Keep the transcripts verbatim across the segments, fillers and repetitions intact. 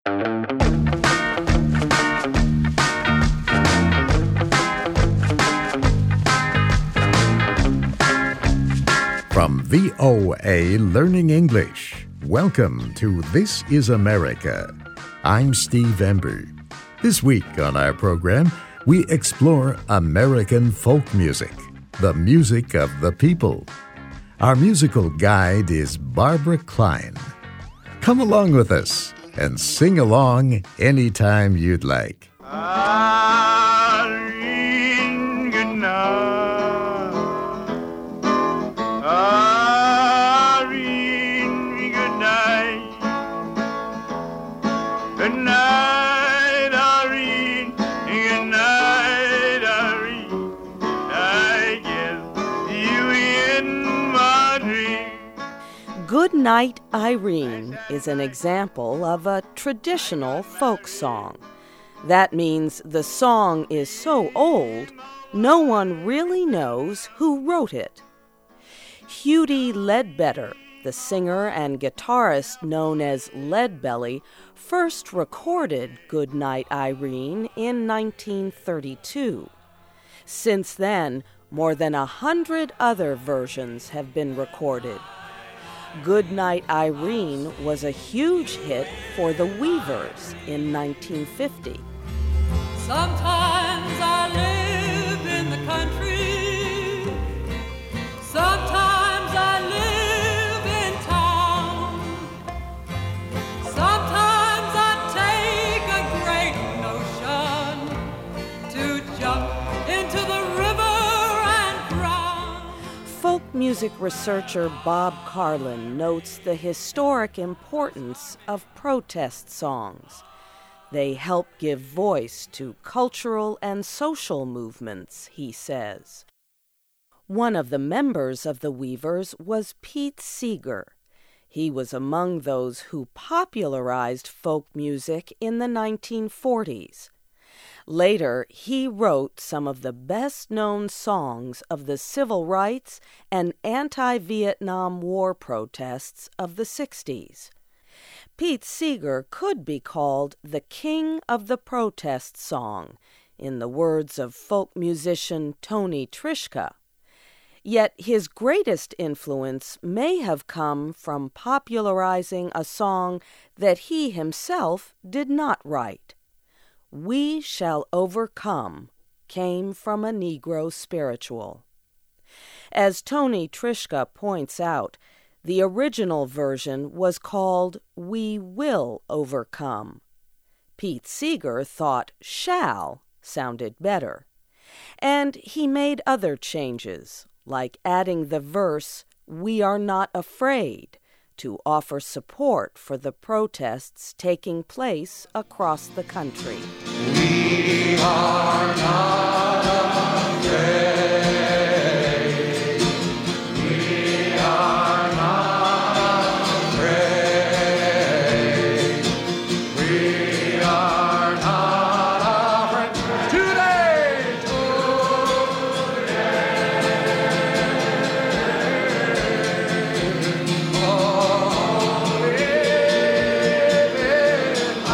From V O A Learning English, welcome to This is America. I'm Steve Ember. This week on our program, we explore American folk music, the music of the people. Our musical guide is Barbara Klein. Come along with us and sing along anytime you'd like. Irene, good night. Irene, good night. Good night, Irene. Good night, Irene. I guess you in my dream. Good Night, Irene is an example of a traditional folk song. That means the song is so old, no one really knows who wrote it. Hughie Ledbetter, the singer and guitarist known as Leadbelly, first recorded Good Night, Irene in nineteen thirty-two. Since then, more than a hundred other versions have been recorded. Good Night, Irene was a huge hit for the Weavers in nineteen fifty. Sometimes I live in the country, sometimes I live in town, sometimes I take a great notion to jump into the river and drown. Folk music researcher Bob Carlin notes the historic importance of protest songs. They help give voice to cultural and social movements, he says. One of the members of the Weavers was Pete Seeger. He was among those who popularized folk music in the nineteen forties. Later, he wrote some of the best-known songs of the civil rights and anti-Vietnam War protests of the sixties. Pete Seeger could be called the king of the protest song, in the words of folk musician Tony Trischka. Yet his greatest influence may have come from popularizing a song that he himself did not write. We Shall Overcome came from a Negro spiritual. As Tony Trischka points out, the original version was called We Will Overcome. Pete Seeger thought shall sounded better. And he made other changes, like adding the verse, We Are Not Afraid, to offer support for the protests taking place across the country. We are not afraid. We are not afraid. We are not afraid. Today, today. Oh, live in my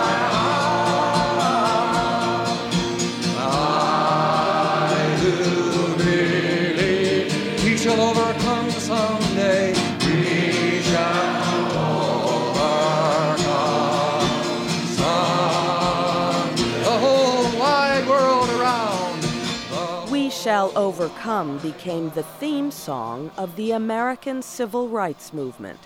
heart. I do believe we shall overcome someday. We shall overcome some. The whole wide world around. The We Shall Overcome became the theme song of the American Civil Rights Movement.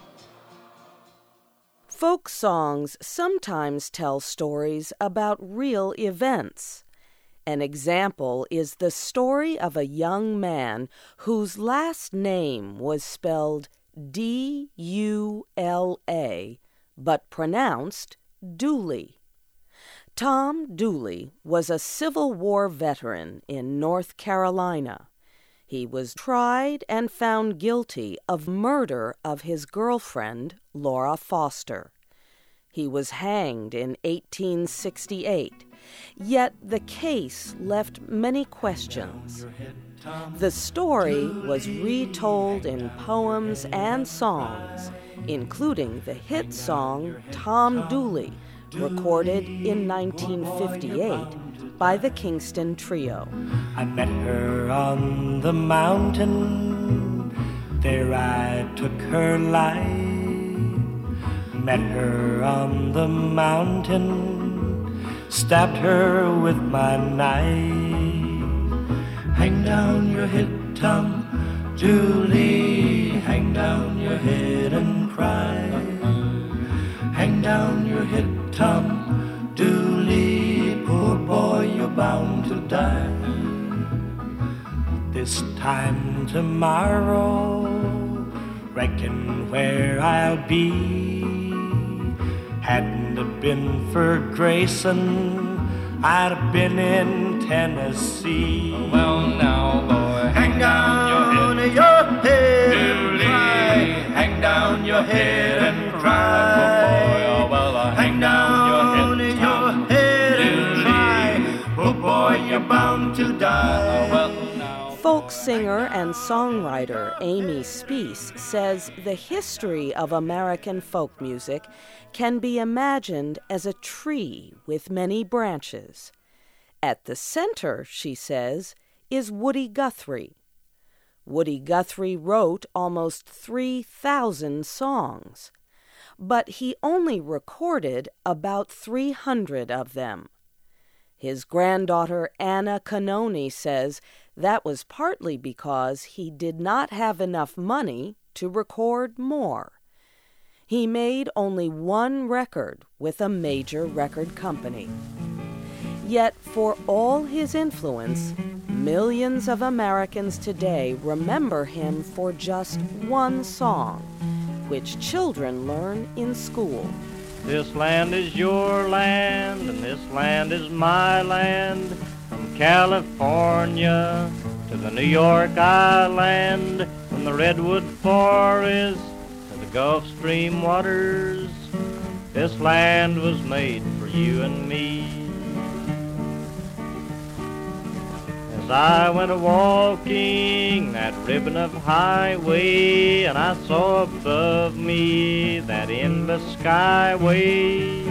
Folk songs sometimes tell stories about real events. An example is the story of a young man whose last name was spelled D U L A, but pronounced Dooley. Tom Dooley was a Civil War veteran in North Carolina. He was tried and found guilty of murder of his girlfriend, Laura Foster. He was hanged in eighteen sixty-eight, yet the case left many questions. The story was retold in poems and songs, including the hit song Tom Dooley, recorded in nineteen fifty-eight by the Kingston Trio. I met her on the mountain, there I took her life. Met her on the mountain, stabbed her with my knife. Hang down your head, Tom Dooley, hang down your head and cry. Hang down your head, Tom Dooley, poor boy, you're bound to die. This time tomorrow, reckon where I'll be. Hadn't it been for Grayson, I'd have been in Tennessee. Well, now, boy, hang down your head, your head and cry. Hang down your head and cry. oh, well, uh, Hang down your head, your head and cry. Oh boy, you're bound to die. well, now. Folk singer and songwriter Amy Speace says the history of American folk music can be imagined as a tree with many branches. At the center, she says, is Woody Guthrie. Woody Guthrie wrote almost three thousand songs, but he only recorded about three hundred of them. His granddaughter Anna Canoni says that was partly because he did not have enough money to record more. He made only one record with a major record company. Yet for all his influence, millions of Americans today remember him for just one song, which children learn in school. This land is your land, and this land is my land. From California to the New York Island, from the Redwood Forest to the Gulf Stream waters, this land was made for you and me. As I went a-walking that ribbon of highway, and I saw above me that endless skyway,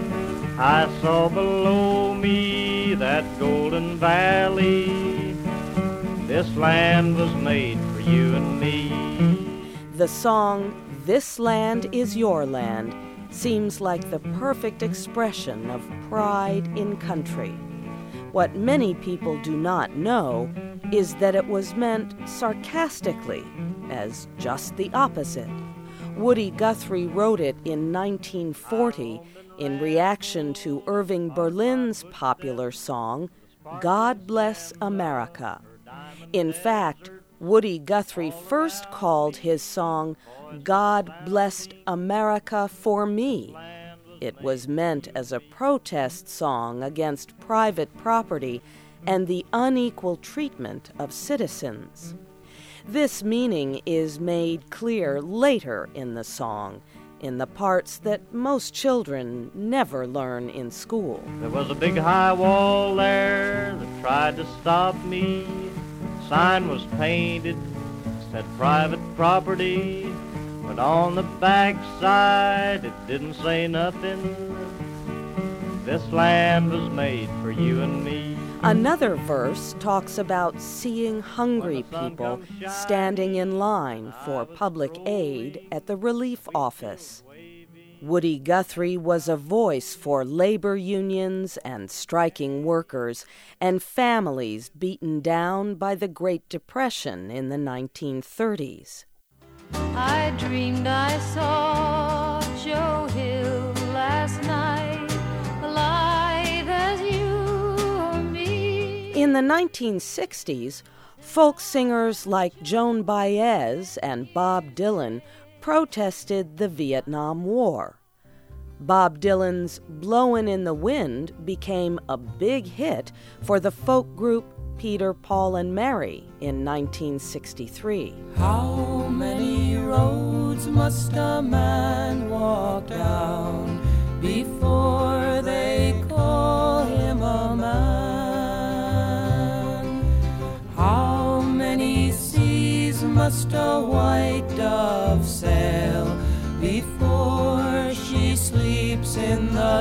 I saw below me that golden valley. This land was made for you and me. The song, "This Land is Your Land," seems like the perfect expression of pride in country. What many people do not know is that it was meant sarcastically, as just the opposite. Woody Guthrie wrote it in nineteen forty in reaction to Irving Berlin's popular song, "God Bless America." In fact, Woody Guthrie first called his song "God Blessed America for Me." It was meant as a protest song against private property and the unequal treatment of citizens. This meaning is made clear later in the song, in the parts that most children never learn in school. There was a big high wall there that tried to stop me. Sign was painted, said private property, but on the back side it didn't say nothing. This land was made for you and me. Another verse talks about seeing hungry people standing in line for public aid at the relief office. Woody Guthrie was a voice for labor unions and striking workers and families beaten down by the Great Depression in the nineteen thirties. I dreamed I saw Joe Hill last night, alive as you or me. In the nineteen sixties, folk singers like Joan Baez and Bob Dylan protested the Vietnam War. Bob Dylan's "Blowin' in the Wind" became a big hit for the folk group Peter, Paul, and Mary in nineteen sixty-three. How many roads must a man walk down before they call him a man? How many seas must a white dove sail before she sleeps in the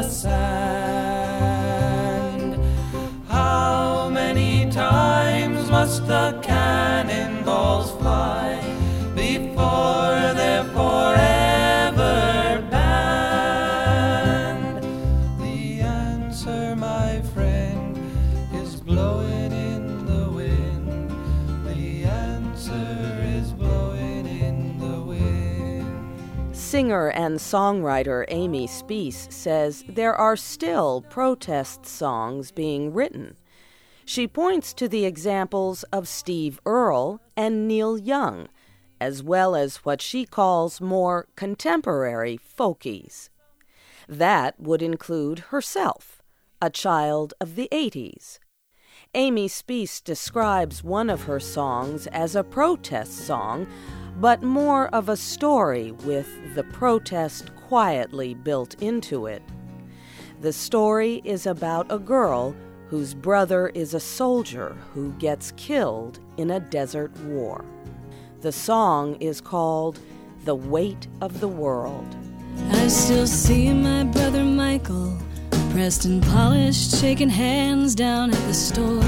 sand. How many times must the cannonballs fly before they're forever banned? The answer, my friend, is blowing in the wind. The answer is blowing in the wind. Singer and songwriter Amy Speace says there are still protest songs being written. She points to the examples of Steve Earle and Neil Young, as well as what she calls more contemporary folkies. That would include herself, a child of the eighties. Amy Speace describes one of her songs as a protest song, but more of a story with the protest quietly built into it. The story is about a girl whose brother is a soldier who gets killed in a desert war. The song is called The Weight of the World. I still see my brother Michael, pressed and polished, shaking hands down at the store.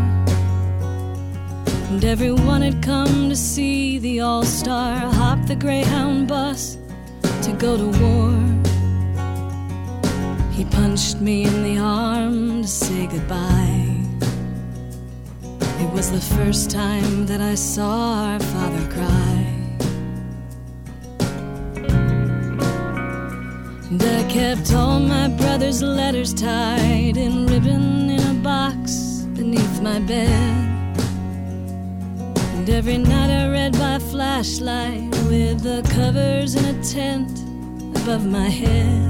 And everyone had come to see the All-Star hop the Greyhound bus to go to war. He punched me in the arm to say goodbye. It was the first time that I saw our father cry. And I kept all my brother's letters tied in ribbon in a box beneath my bed. And every night I read by flashlight with the covers in a tent above my head.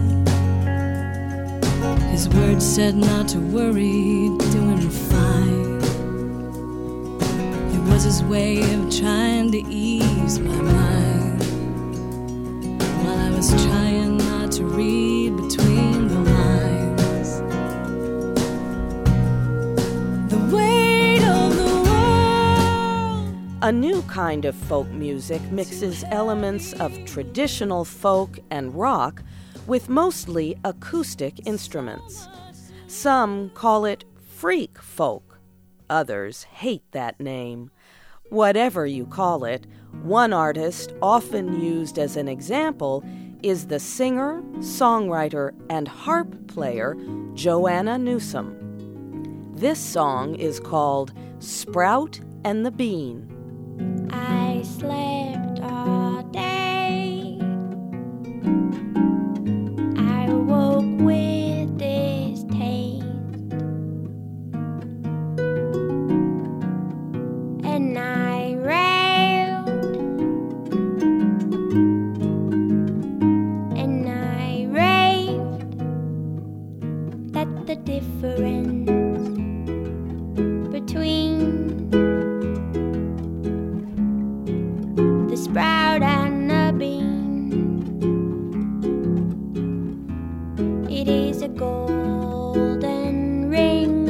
His words said not to worry, doing fine. It was his way of trying to ease my mind, while I was trying not to read between the lines. The weight of the world. A new kind of folk music mixes elements of traditional folk and rock with mostly acoustic instruments. Some call it freak folk. Others hate that name. Whatever you call it, one artist often used as an example is the singer, songwriter, and harp player Joanna Newsom. This song is called Sprout and the Bean. I slept all day. I woke with this taste, and I railed, and I raved that the difference between the sprout and the bean, it is a golden ring,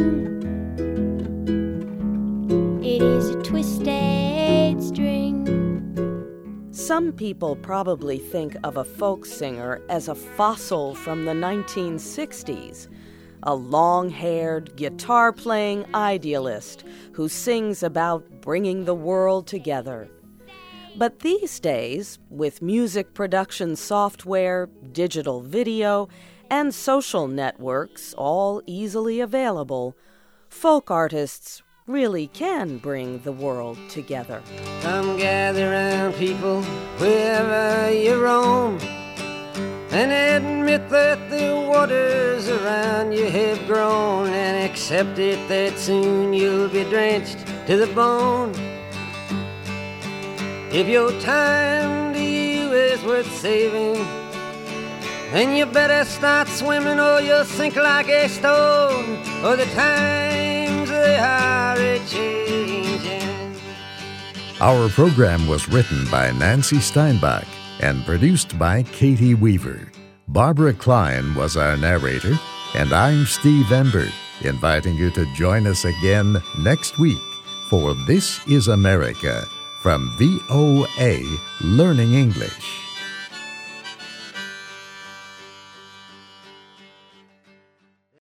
it is a twisted string. Some people probably think of a folk singer as a fossil from the nineteen sixties, a long-haired, guitar-playing idealist who sings about bringing the world together. But these days, with music production software, digital video, and social networks all easily available, folk artists really can bring the world together. Come gather round, people, wherever you roam, and admit that the waters around you have grown, and accept it that soon you'll be drenched to the bone. If your time to you is worth saving, then you better start swimming or you'll sink like a stone, or the times they are a-changing. Our program was written by Nancy Steinbach and produced by Katie Weaver. Barbara Klein was our narrator, and I'm Steve Ember, inviting you to join us again next week for This is America from V O A Learning English.